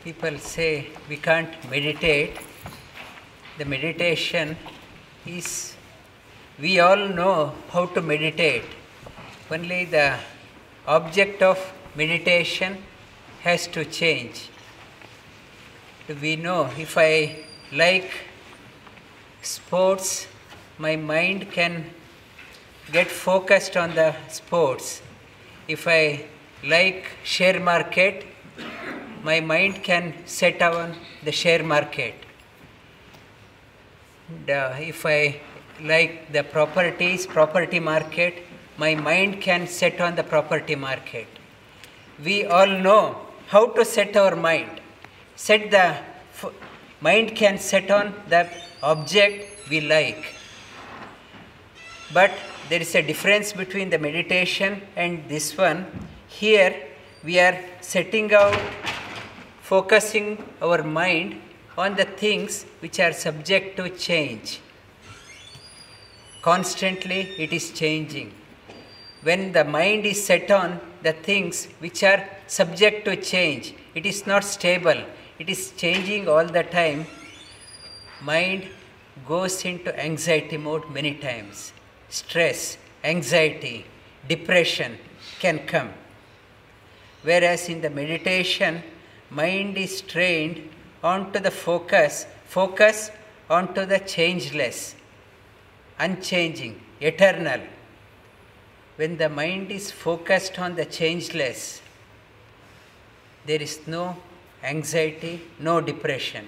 people say we can't meditate. The meditation is, we all know how to meditate. Only the object of meditation has to change. We know if I like sports, my mind can get focused on the sports. If I like share market, my mind can set on the share market. And, if I like the property market, my mind can set on the property market. We all know how to set our mind. Mind can set on the object we like. But there is a difference between the meditation and this one. Here we are setting out, focusing our mind on the things which are subject to change. Constantly it is changing. When the mind is set on the things which are subject to change, it is not stable. It is changing all the time. Mind goes into anxiety mode many times. Stress, anxiety, depression can come. Whereas in the meditation, mind is trained onto the focus onto the changeless, unchanging, eternal. When the mind is focused on the changeless, there is no anxiety, no depression.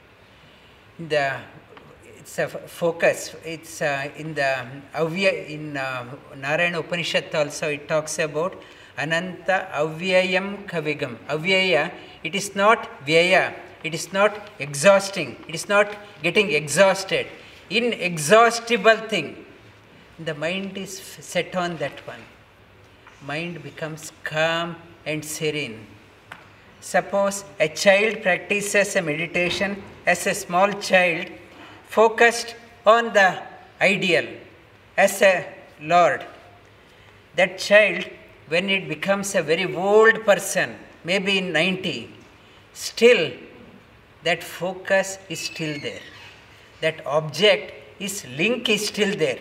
It's a focus. It's in the Narayana Upanishad also it talks about Ananta Avyayam Kavigam. Avyaya, it is not Vyaya, it is not exhausting, it is not getting exhausted. Inexhaustible thing. The mind is set on that one. Mind becomes calm and serene. Suppose a child practices a meditation as a small child, focused on the ideal as a Lord. That child, when it becomes a very old person, maybe in 90, still that focus is still there. That object, link is still there.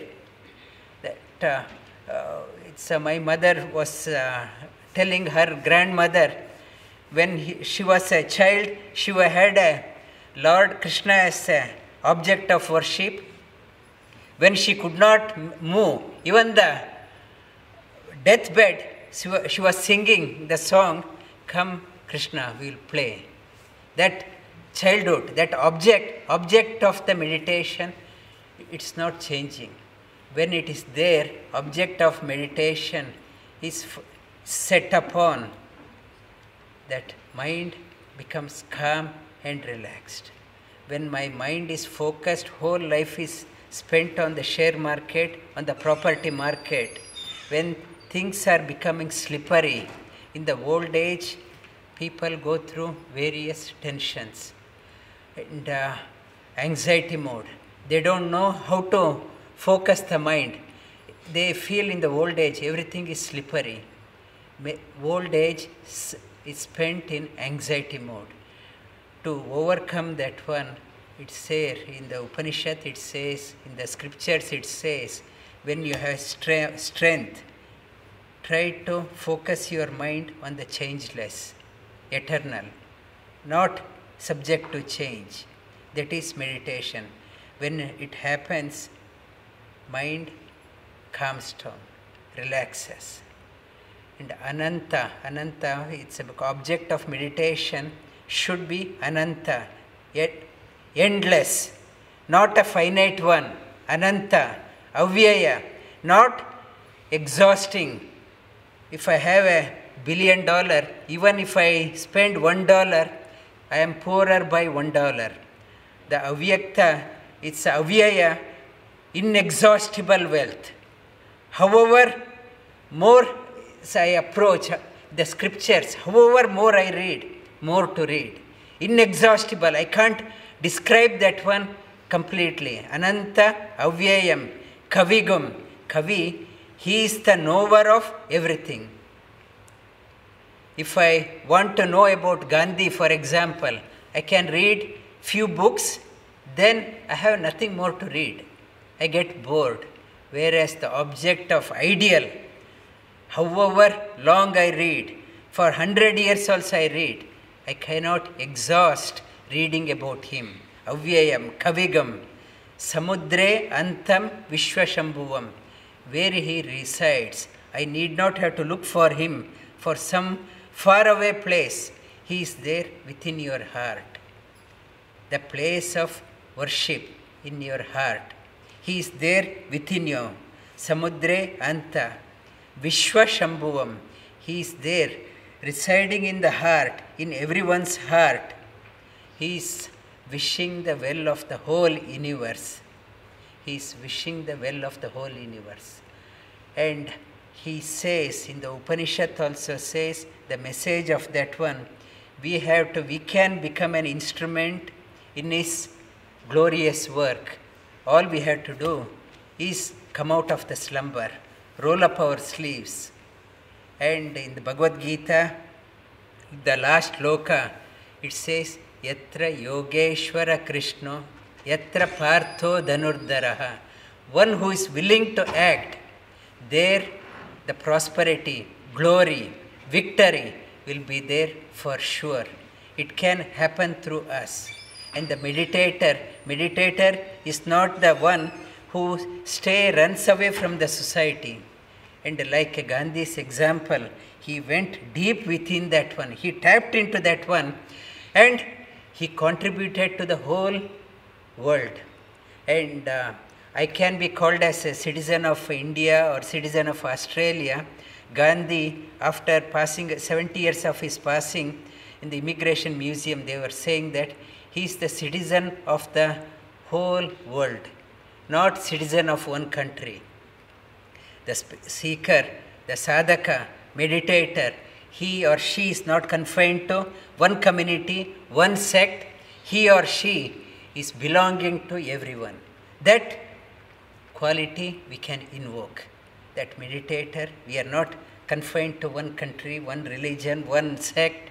My mother was telling her grandmother, when she was a child, she had a Lord Krishna as an object of worship. When she could not move, even the deathbed, she was singing the song, "Come Krishna, we will play." That childhood, that object of the meditation, it's not changing. When it is there, object of meditation is set upon, that mind becomes calm and relaxed. When my mind is focused, whole life is spent on the share market, on the property market. When things are becoming slippery, in the old age, people go through various tensions and anxiety mode. They don't know how to focus the mind. They feel in the old age everything is slippery. Old age is spent in anxiety mode. To overcome that one, it's there in the Upanishad, it says, in the scriptures it says, when you have strength, try to focus your mind on the changeless, eternal, not subject to change. That is meditation. When it happens, mind calms down, relaxes. And Ananta, it's an object of meditation, should be Ananta, yet endless, not a finite one. Ananta, Avyaya, not exhausting. If I have $1 billion, even if I spend $1, I am poorer by $1. The Avyakta, it's Avyaya, inexhaustible wealth. However, more I approach the scriptures, however more I read, more to read. Inexhaustible, I can't describe that one completely. Ananta Avyayam Kavigum. Kavi, he is the knower of everything. If I want to know about Gandhi, for example, I can read few books, then I have nothing more to read. I get bored. Whereas the object of ideal, however long I read, for 100 years also I read, I cannot exhaust reading about him. Avyayam, Kavigam, Samudre Antam Vishwashambhuvam, where he resides. I need not have to look for him for some faraway place. He is there within your heart. The place of worship in your heart. He is there within you. Samudre Anta, Vishwashambhuvam. He is there, residing in the heart, in everyone's heart. He is wishing the well of the whole universe. He is wishing the well of the whole universe. And he says, in the Upanishad also says, the message of that one, we can become an instrument in his glorious work. All we have to do is come out of the slumber, roll up our sleeves. And in the Bhagavad Gita, the last loka, it says, Yatra Yogeshwara Krishna, Yatra Partho Dhanurdaraha. One who is willing to act, there the prosperity, glory, victory will be there for sure. It can happen through us. And the meditator is not the one who runs away from the society. And like Gandhi's example, he went deep within that one. He tapped into that one and he contributed to the whole world. And I can be called as a citizen of India or citizen of Australia. Gandhi, after passing 70 years of his passing, in the Immigration Museum, they were saying that he is the citizen of the whole world, not citizen of one country. The seeker, the sadhaka, meditator, he or she is not confined to one community, one sect. He or she is belonging to everyone. That quality we can invoke. That meditator, we are not confined to one country, one religion, one sect.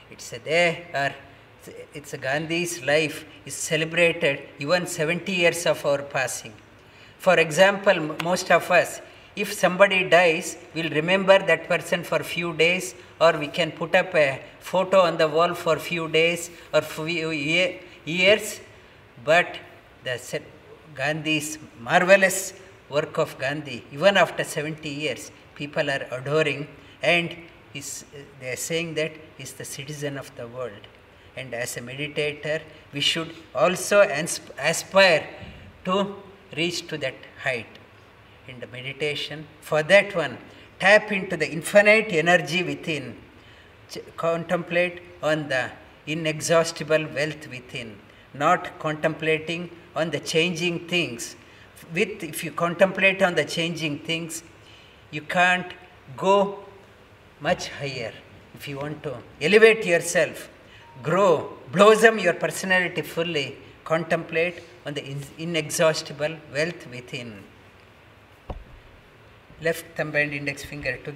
It's Gandhi's life is celebrated even 70 years of our passing. For example, most of us, if somebody dies, we'll remember that person for a few days, or we can put up a photo on the wall for a few days or few years. But Gandhi's marvelous work of Gandhi, even after 70 years, people are adoring, and they are saying that he's the citizen of the world. And as a meditator, we should also aspire to reach to that height in the meditation. For that one, tap into the infinite energy within. Contemplate on the inexhaustible wealth within, not contemplating on the changing things. If you contemplate on the changing things, you can't go much higher. If you want to elevate yourself, grow, blossom your personality fully, contemplate on the inexhaustible wealth within. Left thumb and index finger together.